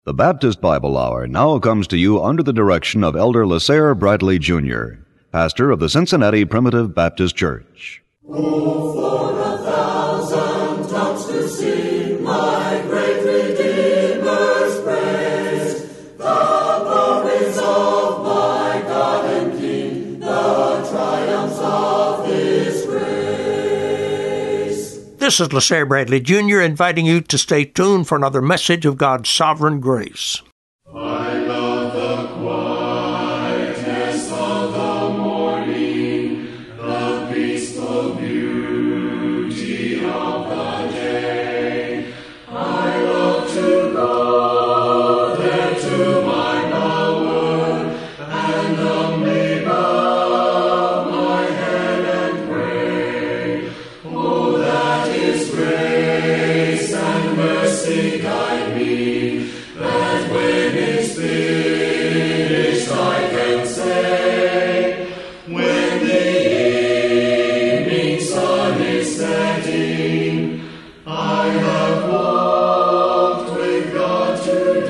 The Baptist Bible Hour now comes to you under the direction of Elder LaSalle Bradley Jr., pastor of the Cincinnati Primitive Baptist Church. Oh, for 1,000 tongues to sing my great Redeemer's praise, the glories of my God and King, the triumphs of His grace. This is LaSalle Bradley Jr. inviting you to stay tuned for another message of God's sovereign grace. I love the quietness of the morning, the peaceful beauty of the day. I love to go there to my bower and humbly bow my head and pray. Oh, that His grace and mercy guide me, that when it's finished I can say, when the evening sun is setting, I have walked with God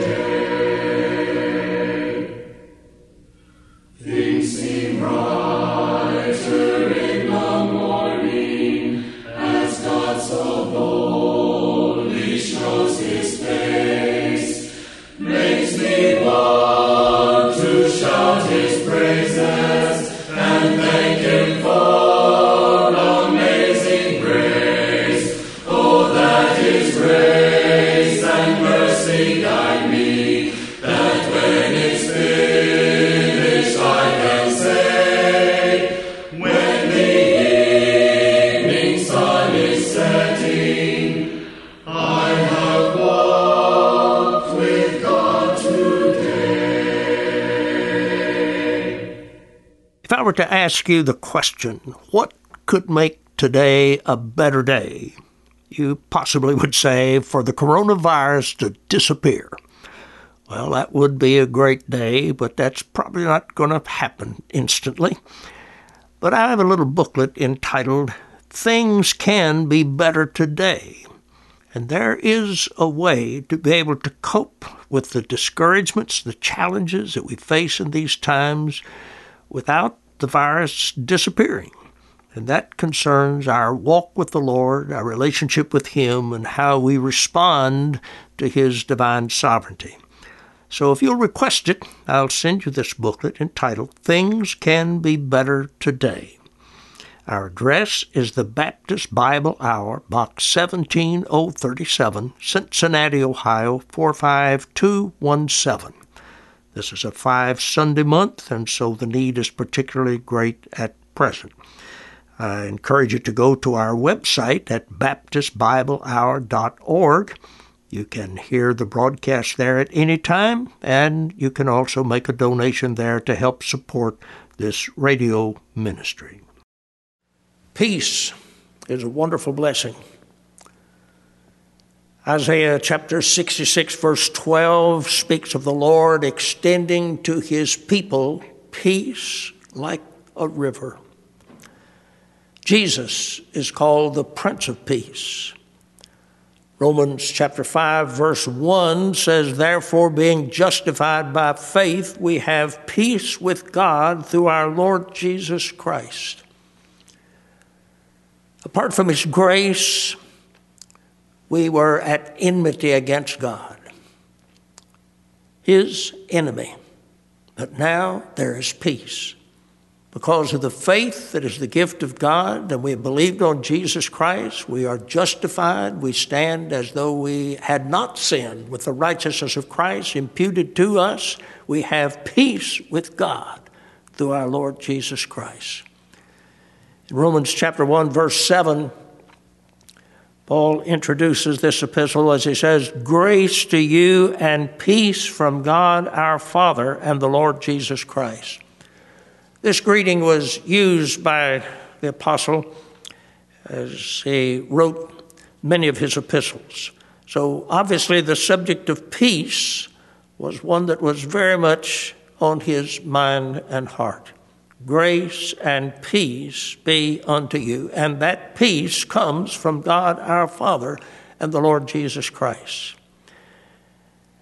today. Things seem brighter in the morning as God so boldly shows His face. Makes me want to shout His praises and thank Him for amazing grace. Oh, that His grace and mercy guide me, that when it's finished I can say, when the evening sun is setting, I have walked with God today. If I were to ask you the question, what could make today a better day? You possibly would say for the coronavirus to disappear. Well, that would be a great day, but that's probably not going to happen instantly. But I have a little booklet entitled, Things Can Be Better Today. And there is a way to be able to cope with the discouragements, the challenges that we face in these times without the virus disappearing. And that concerns our walk with the Lord, our relationship with Him, and how we respond to His divine sovereignty. So if you'll request it, I'll send you this booklet entitled, Things Can Be Better Today. Our address is the Baptist Bible Hour, Box 17037, Cincinnati, Ohio, 45217. This is a 5-Sunday month, and so the need is particularly great at present. I encourage you to go to our website at baptistbiblehour.org. You can hear the broadcast there at any time, and you can also make a donation there to help support this radio ministry. Peace is a wonderful blessing. Isaiah chapter 66, verse 12 speaks of the Lord extending to His people peace like a river. Jesus is called the Prince of Peace. Romans chapter 5, verse 1 says, Therefore, being justified by faith, we have peace with God through our Lord Jesus Christ. Apart from His grace, we were at enmity against God, His enemy. But now there is peace. Because of the faith that is the gift of God, and we have believed on Jesus Christ, we are justified. We stand as though we had not sinned, with the righteousness of Christ imputed to us. We have peace with God through our Lord Jesus Christ. In Romans chapter 1, verse 7, Paul introduces this epistle as he says, Grace to you and peace from God our Father and the Lord Jesus Christ. This greeting was used by the apostle as he wrote many of his epistles. So obviously the subject of peace was one that was very much on his mind and heart. Grace and peace be unto you. And that peace comes from God our Father and the Lord Jesus Christ.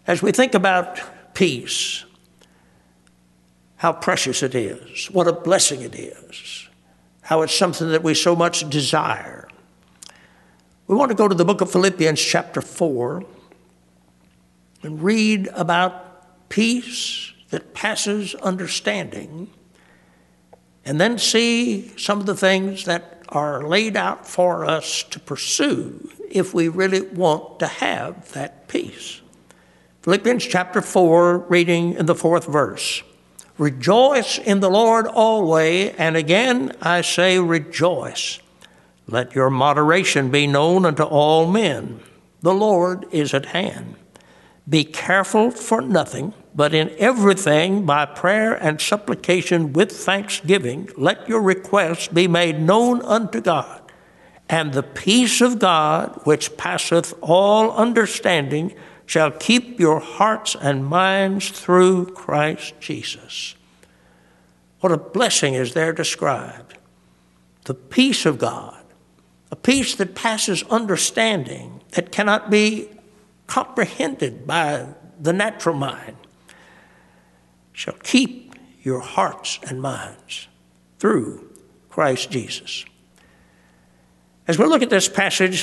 As we think about peace, how precious it is, what a blessing it is, how it's something that we so much desire, we want to go to the book of Philippians chapter 4 and read about peace that passes understanding, and then see some of the things that are laid out for us to pursue if we really want to have that peace. Philippians chapter 4, reading in the 4th verse. Rejoice in the Lord always, and again I say rejoice. Let your moderation be known unto all men. The Lord is at hand. Be careful for nothing, but in everything by prayer and supplication with thanksgiving, let your requests be made known unto God. And the peace of God, which passeth all understanding, shall keep your hearts and minds through Christ Jesus. What a blessing is there described. The peace of God, a peace that passes understanding, that cannot be comprehended by the natural mind, shall keep your hearts and minds through Christ Jesus. As we look at this passage,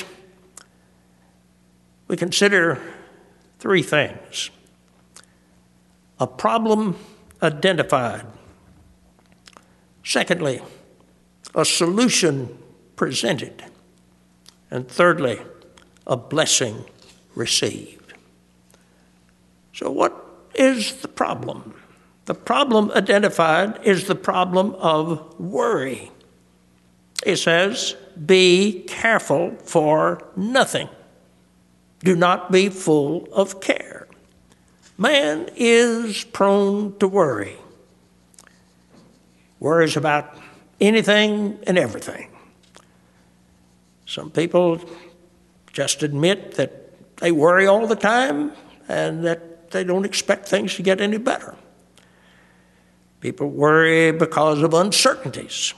we consider three things. A problem identified. Secondly, a solution presented. And thirdly, a blessing received. So what is the problem? The problem identified is the problem of worry. It says, be careful for nothing. Do not be full of care. Man is prone to worry. Worries about anything and everything. Some people just admit that they worry all the time and that they don't expect things to get any better. People worry because of uncertainties.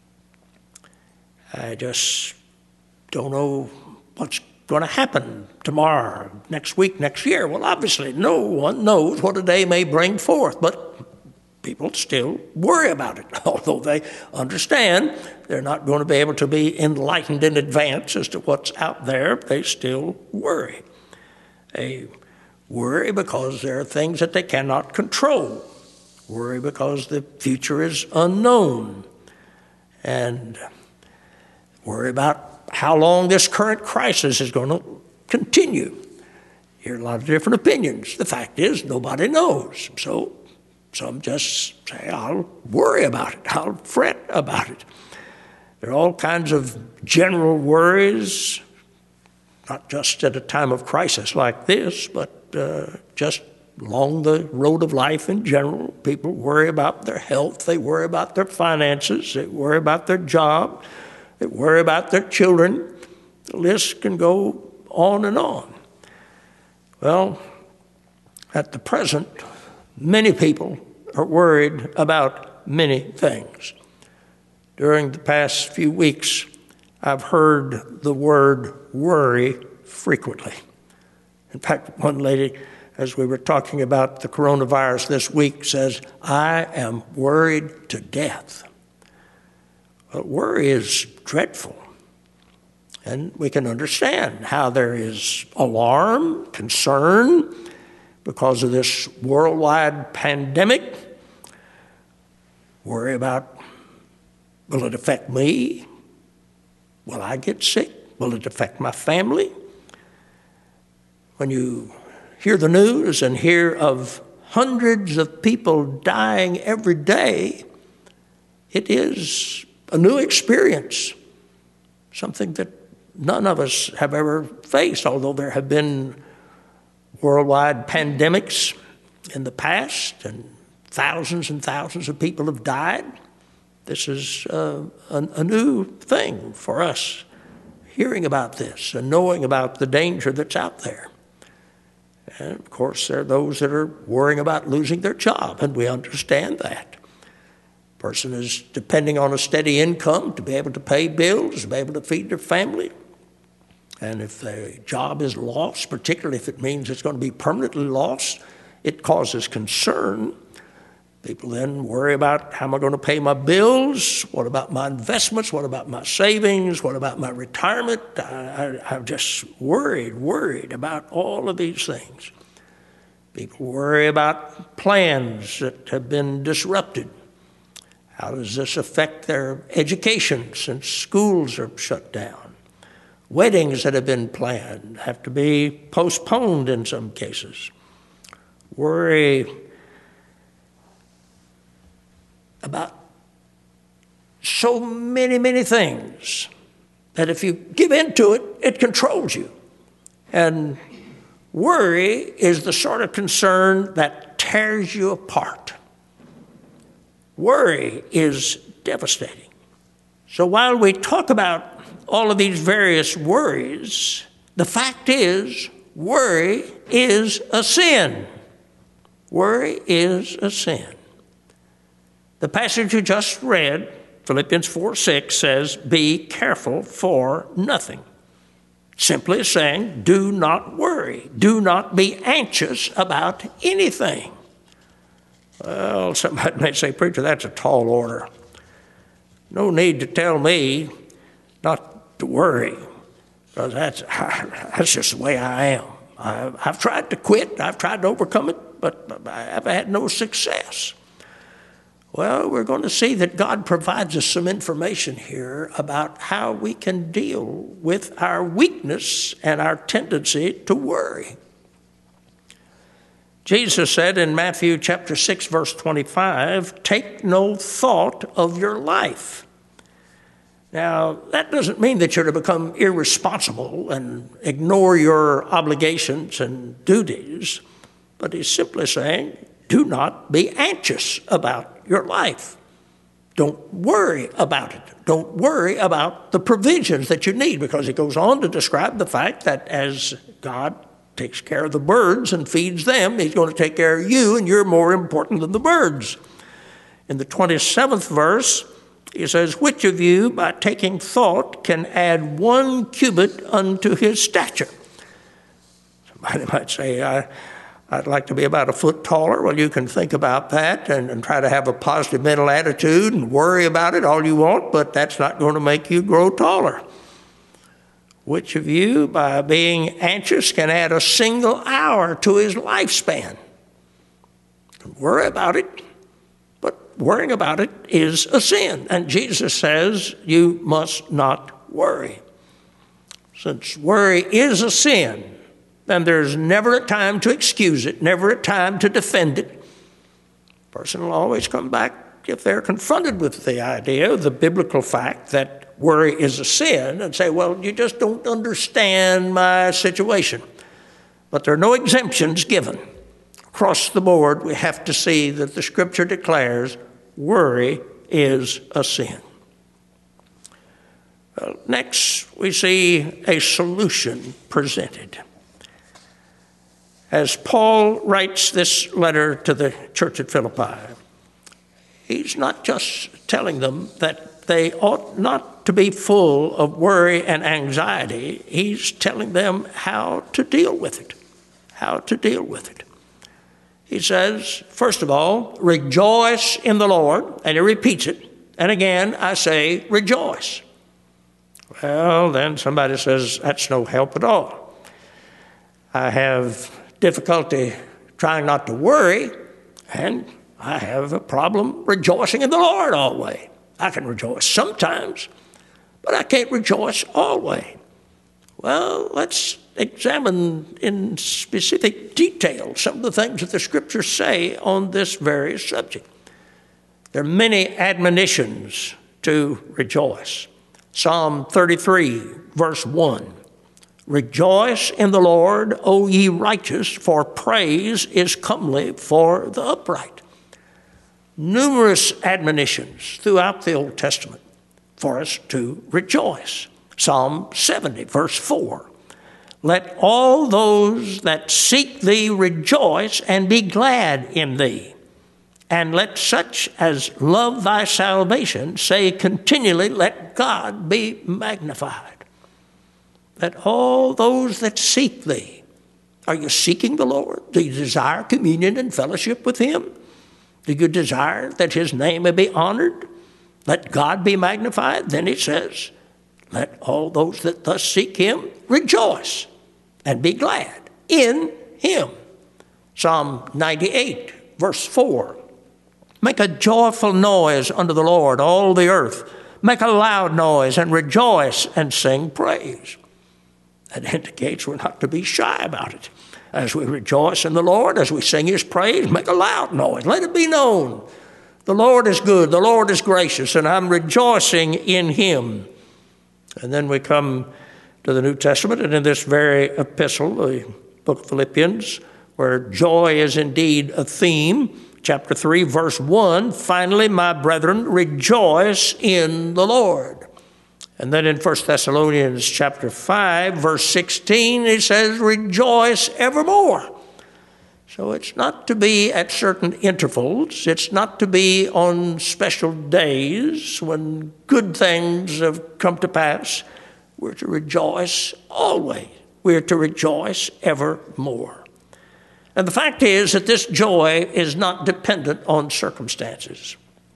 I just don't know what's going to happen tomorrow, next week, next year. Well, obviously, no one knows what a day may bring forth, but people still worry about it, although they understand they're not going to be able to be enlightened in advance as to what's out there. They still worry. They worry because there are things that they cannot control. Worry because the future is unknown. And worry about how long this current crisis is going to continue. Hear a lot of different opinions. The fact is, nobody knows. So some just say, I'll worry about it. I'll fret about it. There are all kinds of general worries, not just at a time of crisis like this, but just along the road of life in general. People worry about their health. They worry about their finances. They worry about their job. They worry about their children. The list can go on and on. Well, at the present, many people are worried about many things. During the past few weeks, I've heard the word worry frequently. In fact, one lady, as we were talking about the coronavirus this week, says, I am worried to death. Well, worry is dreadful. And we can understand how there is alarm, concern, because of this worldwide pandemic. Worry about, will it affect me? Will I get sick? Will it affect my family? When you hear the news and hear of hundreds of people dying every day, it is a new experience, something that none of us have ever faced, although there have been worldwide pandemics in the past, and thousands of people have died. This is a new thing for us, hearing about this and knowing about the danger that's out there. And, of course, there are those that are worrying about losing their job, and we understand that. A person is depending on a steady income to be able to pay bills, to be able to feed their family. And if the job is lost, particularly if it means it's going to be permanently lost, it causes concern. People then worry about, how am I going to pay my bills? What about my investments? What about my savings? What about my retirement? I'm just worried about all of these things. People worry about plans that have been disrupted. How does this affect their education since schools are shut down? Weddings that have been planned have to be postponed in some cases. Worry about so many things that if you give in to it, it controls you. And worry is the sort of concern that tears you apart. Worry is devastating. So while we talk about all of these various worries, the fact is, worry is a sin. Worry is a sin. The passage you just read, Philippians 4:6, says, be careful for nothing. Simply saying, do not worry. Do not be anxious about anything. Well, somebody may say, preacher, that's a tall order. No need to tell me not to worry, because that's just the way I am. I've tried to quit. I've tried to overcome it, but I've had no success. Well, we're going to see that God provides us some information here about how we can deal with our weakness and our tendency to worry. Jesus said in Matthew chapter 6, verse 25, take no thought of your life. Now, that doesn't mean that you're to become irresponsible and ignore your obligations and duties, but he's simply saying, do not be anxious about your life. Don't worry about it. Don't worry about the provisions that you need, because he goes on to describe the fact that as God takes care of the birds and feeds them, he's going to take care of you, and you're more important than the birds. In the 27th verse, he says, which of you, by taking thought, can add 1 cubit unto his stature? Somebody might say, I'd like to be about a foot taller. Well, you can think about that and try to have a positive mental attitude and worry about it all you want, but that's not going to make you grow taller. Which of you, by being anxious, can add a single hour to his lifespan? Don't worry about it, but worrying about it is a sin. And Jesus says you must not worry. Since worry is a sin, then there's never a time to excuse it, never a time to defend it. A person will always come back if they're confronted with the idea, the biblical fact that worry is a sin, and say, well, you just don't understand my situation. But there are no exemptions given. Across the board, we have to see that the Scripture declares worry is a sin. Well, next, we see a solution presented. As Paul writes this letter to the church at Philippi, he's not just telling them that they ought not to be full of worry and anxiety. He's telling them how to deal with it, how to deal with it. He says, first of all, rejoice in the Lord, and he repeats it. And again, I say, rejoice. Well, then somebody says, that's no help at all. I have difficulty trying not to worry, and I have a problem rejoicing in the Lord always. I can rejoice sometimes, but I can't rejoice always. Well, let's examine in specific detail some of the things that the Scriptures say on this very subject. There are many admonitions to rejoice. Psalm 33, verse 1. Rejoice in the Lord, O ye righteous, for praise is comely for the upright. Numerous admonitions throughout the Old Testament for us to rejoice. Psalm 70, verse 4. Let all those that seek thee rejoice and be glad in thee. And let such as love thy salvation say continually, let God be magnified. Let all those that seek thee. Are you seeking the Lord? Do you desire communion and fellowship with him? Do you desire that his name may be honored? Let God be magnified? Then it says, let all those that thus seek him rejoice and be glad in him. Psalm 98, verse 4. Make a joyful noise unto the Lord, all the earth. Make a loud noise and rejoice and sing praise. That indicates we're not to be shy about it. As we rejoice in the Lord, as we sing his praise, make a loud noise. Let it be known. The Lord is good, the Lord is gracious, and I'm rejoicing in him. And then we come to the New Testament, and in this very epistle, the book of Philippians, where joy is indeed a theme, chapter 3, verse 1, finally, my brethren, rejoice in the Lord. And then in 1 Thessalonians chapter 5, verse 16, it says, rejoice evermore. So it's not to be at certain intervals. It's not to be on special days when good things have come to pass. We're to rejoice always. We're to rejoice evermore. And the fact is that this joy is not dependent on circumstances.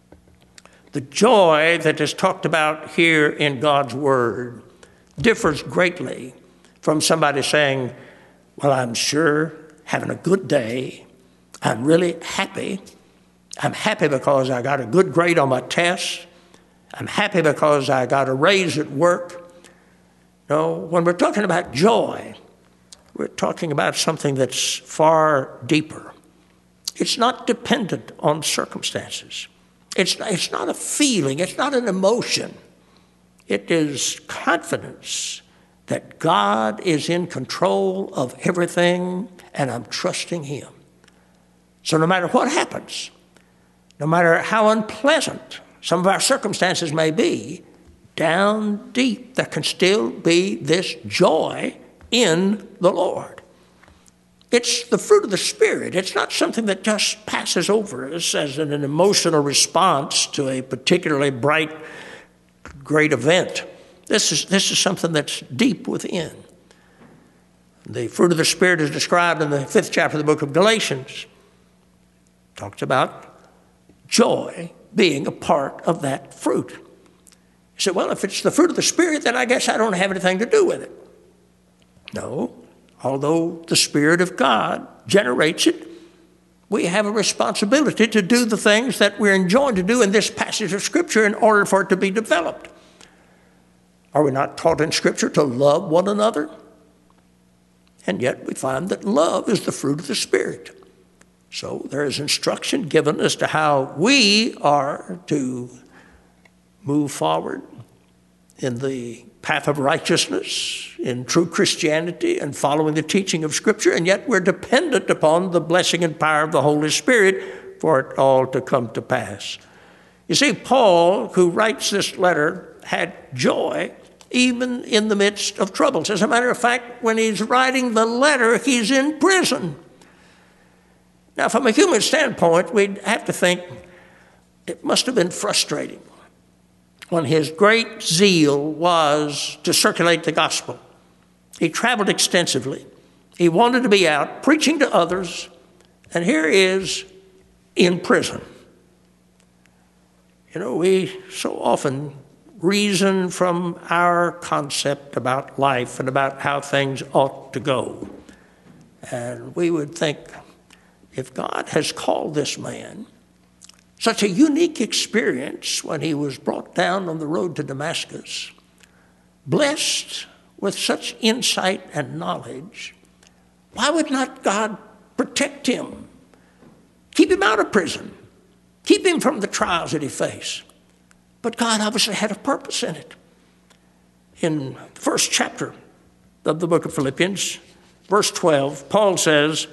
The joy that is talked about here in God's Word differs greatly from somebody saying, well, I'm sure having a good day. I'm really happy. I'm happy because I got a good grade on my test. I'm happy because I got a raise at work. No, when we're talking about joy, we're talking about something that's far deeper. It's not dependent on circumstances. It's not a feeling. It's not an emotion. It is confidence that God is in control of everything, and I'm trusting him. So no matter what happens, no matter how unpleasant some of our circumstances may be, down deep there can still be this joy in the Lord. It's the fruit of the Spirit. It's not something that just passes over us as an emotional response to a particularly bright, great event. This is something that's deep within. The fruit of the Spirit is described in the 5th chapter of the book of Galatians. It talks about joy being a part of that fruit. You say, well, if it's the fruit of the Spirit, then I guess I don't have anything to do with it. No, although the Spirit of God generates it, we have a responsibility to do the things that we're enjoined to do in this passage of Scripture in order for it to be developed. Are we not taught in Scripture to love one another? And yet we find that love is the fruit of the Spirit. So there is instruction given as to how we are to move forward in the path of righteousness, in true Christianity, and following the teaching of Scripture, and yet we're dependent upon the blessing and power of the Holy Spirit for it all to come to pass. You see, Paul, who writes this letter, had joy even in the midst of troubles. As a matter of fact, when he's writing the letter, he's in prison. Now, from a human standpoint, we'd have to think it must have been frustrating when his great zeal was to circulate the gospel. He traveled extensively. He wanted to be out preaching to others, and here he is in prison. You know, we so often reason from our concept about life and about how things ought to go. And we would think, if God has called this man such a unique experience when he was brought down on the road to Damascus, blessed with such insight and knowledge, why would not God protect him, keep him out of prison, keep him from the trials that he faced? But God obviously had a purpose in it. In the first chapter of the book of Philippians, verse 12, Paul says,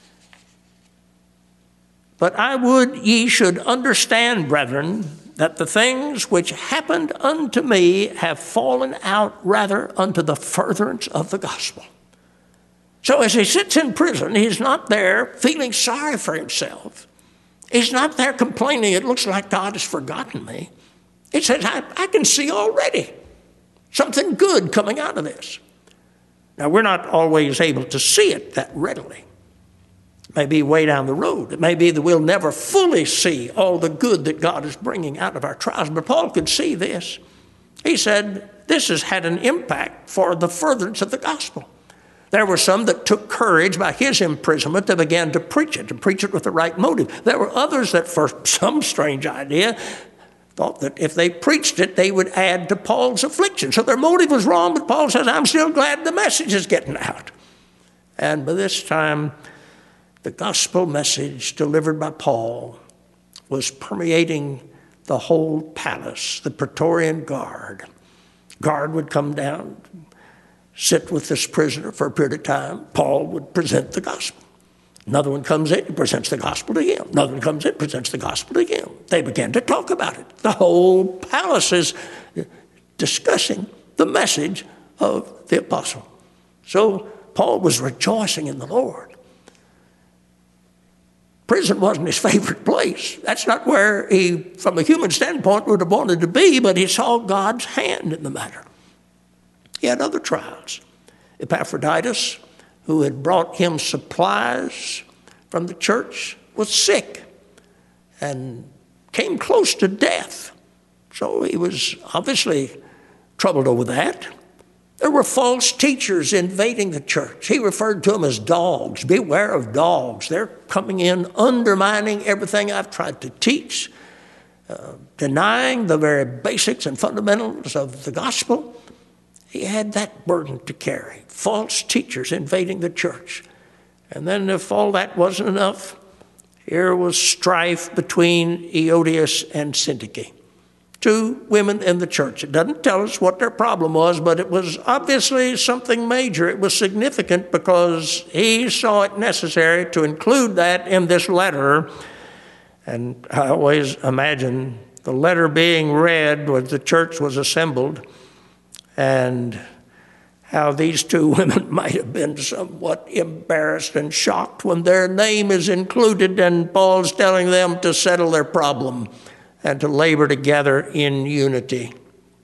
but I would ye should understand, brethren, that the things which happened unto me have fallen out rather unto the furtherance of the gospel. So as he sits in prison, he's not there feeling sorry for himself. He's not there complaining, it looks like God has forgotten me. It says, I can see already something good coming out of this. Now, we're not always able to see it that readily. It may be way down the road. It may be that we'll never fully see all the good that God is bringing out of our trials. But Paul could see this. He said, this has had an impact for the furtherance of the gospel. There were some that took courage by his imprisonment that began to preach it, and preach it with the right motive. There were others that, for some strange idea, thought that if they preached it, they would add to Paul's affliction. So their motive was wrong, but Paul says, I'm still glad the message is getting out. And by this time, the gospel message delivered by Paul was permeating the whole palace, the Praetorian Guard. Guard would come down, sit with this prisoner for a period of time. Paul would present the gospel. Another one comes in, he presents the gospel to him. Another one comes in, presents the gospel to him. They began to talk about it. The whole palace is discussing the message of the apostle. So Paul was rejoicing in the Lord. Prison wasn't his favorite place. That's not where he, from a human standpoint, would have wanted to be, but he saw God's hand in the matter. He had other trials. Epaphroditus, who had brought him supplies from the church, was sick and came close to death. So he was obviously troubled over that. There were false teachers invading the church. He referred to them as dogs. Beware of dogs. They're coming in, undermining everything I've tried to teach, denying the very basics and fundamentals of the gospel. He had that burden to carry. False teachers invading the church. And then if all that wasn't enough, here was strife between Euodias and Syntyche. Two women in the church. It doesn't tell us what their problem was, but it was obviously something major. It was significant because he saw it necessary to include that in this letter. And I always imagine the letter being read when the church was assembled, and how these two women might have been somewhat embarrassed and shocked when their name is included and Paul's telling them to settle their problem and to labor together in unity.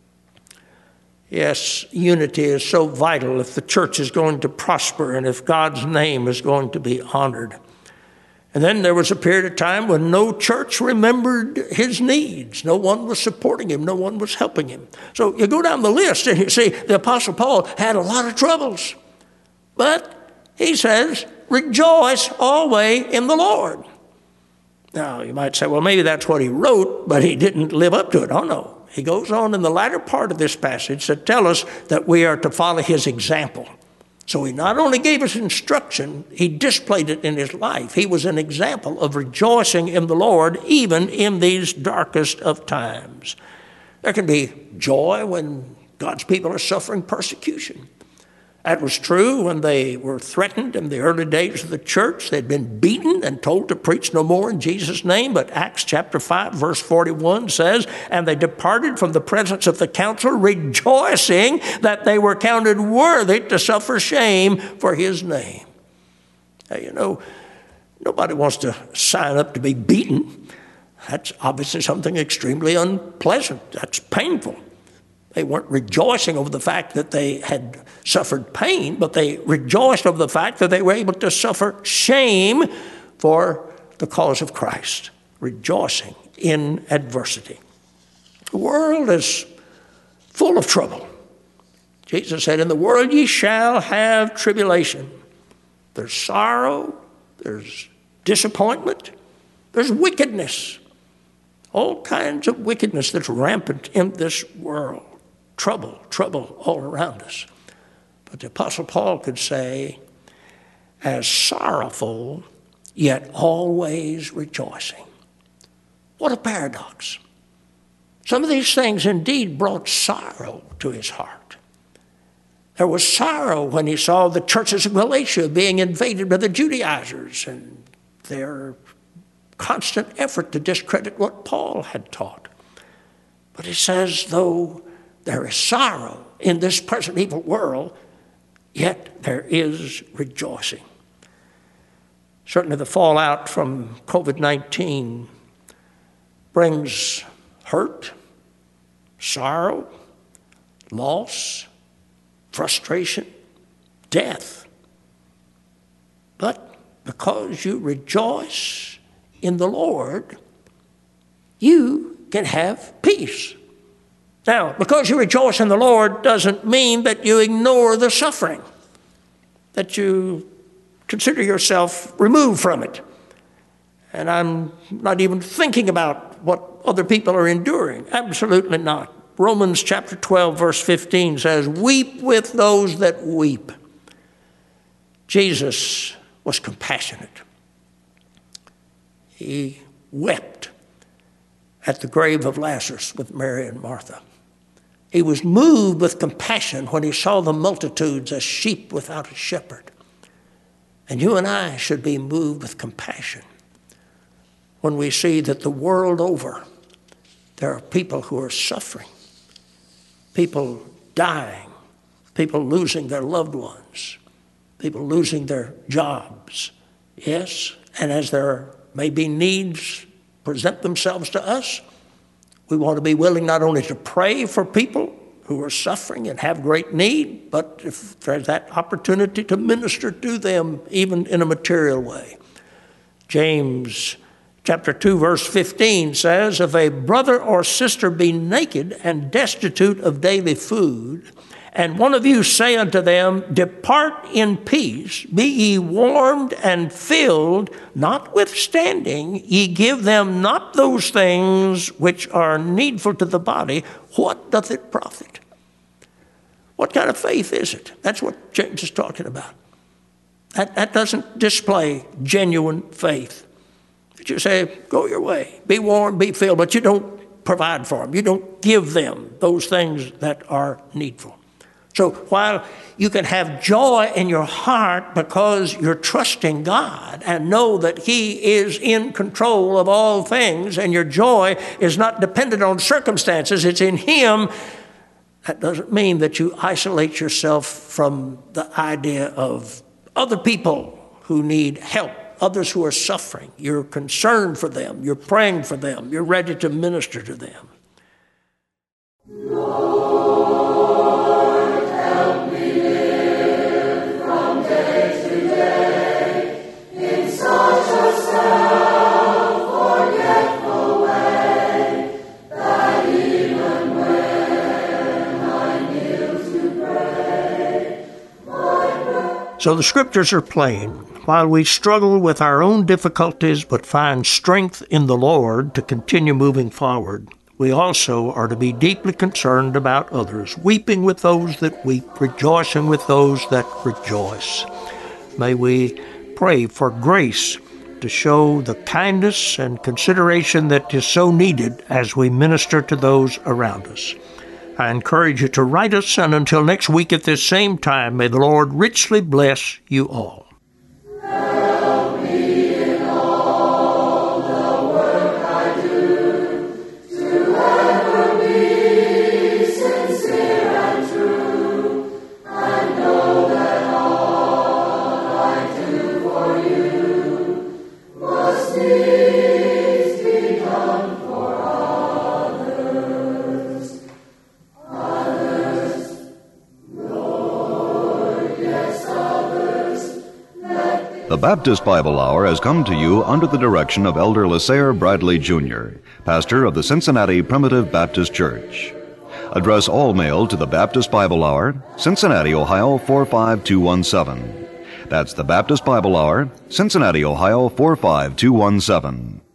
Yes, unity is so vital if the church is going to prosper and if God's name is going to be honored. And then there was a period of time when no church remembered his needs. No one was supporting him. No one was helping him. So you go down the list and you see the Apostle Paul had a lot of troubles. But he says, rejoice always in the Lord. Now, you might say, well, maybe that's what he wrote, but he didn't live up to it. Oh, no. He goes on in the latter part of this passage to tell us that we are to follow his example. So he not only gave us instruction, he displayed it in his life. He was an example of rejoicing in the Lord, even in these darkest of times. There can be joy when God's people are suffering persecution. That was true when they were threatened in the early days of the church. They'd been beaten and told to preach no more in Jesus' name. But Acts chapter 5, verse 41 says, and they departed from the presence of the council, rejoicing that they were counted worthy to suffer shame for his name. Now, you know, nobody wants to sign up to be beaten. That's obviously something extremely unpleasant. That's painful. They weren't rejoicing over the fact that they had suffered pain, but they rejoiced over the fact that they were able to suffer shame for the cause of Christ, rejoicing in adversity. The world is full of trouble. Jesus said, in the world ye shall have tribulation. There's sorrow, there's disappointment, there's wickedness, all kinds of wickedness that's rampant in this world. Trouble all around us. But the Apostle Paul could say, as sorrowful, yet always rejoicing. What a paradox. Some of these things indeed brought sorrow to his heart. There was sorrow when he saw the churches of Galatia being invaded by the Judaizers and their constant effort to discredit what Paul had taught. But he says, though there is sorrow in this present evil world, yet there is rejoicing. Certainly the fallout from COVID-19 brings hurt, sorrow, loss, frustration, death. But because you rejoice in the Lord, you can have peace. Now, because you rejoice in the Lord doesn't mean that you ignore the suffering, that you consider yourself removed from it. And I'm not even thinking about what other people are enduring. Absolutely not. Romans chapter 12, verse 15 says, "Weep with those that weep." Jesus was compassionate. He wept at the grave of Lazarus with Mary and Martha. He was moved with compassion when he saw the multitudes as sheep without a shepherd. And you and I should be moved with compassion when we see that the world over there are people who are suffering, people dying, people losing their loved ones, people losing their jobs. Yes, and as there may be needs present themselves to us, we want to be willing not only to pray for people who are suffering and have great need, but if there's that opportunity to minister to them even in a material way. James chapter 2, verse 15 says, "If a brother or sister be naked and destitute of daily food, and one of you say unto them, Depart in peace, be ye warmed and filled, notwithstanding ye give them not those things which are needful to the body, what doth it profit?" What kind of faith is it? That's what James is talking about. That doesn't display genuine faith. You say, go your way, be warm, be filled, but you don't provide for them. You don't give them those things that are needful. So while you can have joy in your heart because you're trusting God and know that He is in control of all things and your joy is not dependent on circumstances, it's in Him, that doesn't mean that you isolate yourself from the idea of other people who need help, others who are suffering. You're concerned for them. You're praying for them. You're ready to minister to them. Lord, help me live from day to day in such a self-forgetful way that even when I kneel to pray. So the scriptures are plain. While we struggle with our own difficulties but find strength in the Lord to continue moving forward, we also are to be deeply concerned about others, weeping with those that weep, rejoicing with those that rejoice. May we pray for grace to show the kindness and consideration that is so needed as we minister to those around us. I encourage you to write us, and until next week at this same time, may the Lord richly bless you all. Help me in all the work I do, to ever be sincere and true, and know that all I do for you must needs be done for others. Lord, yes, others. The Baptist Bible Hour has come to you under the direction of Elder LaSalle Bradley Jr., pastor of the Cincinnati Primitive Baptist Church. Address all mail to the Baptist Bible Hour, Cincinnati, Ohio 45217. That's the Baptist Bible Hour, Cincinnati, Ohio 45217.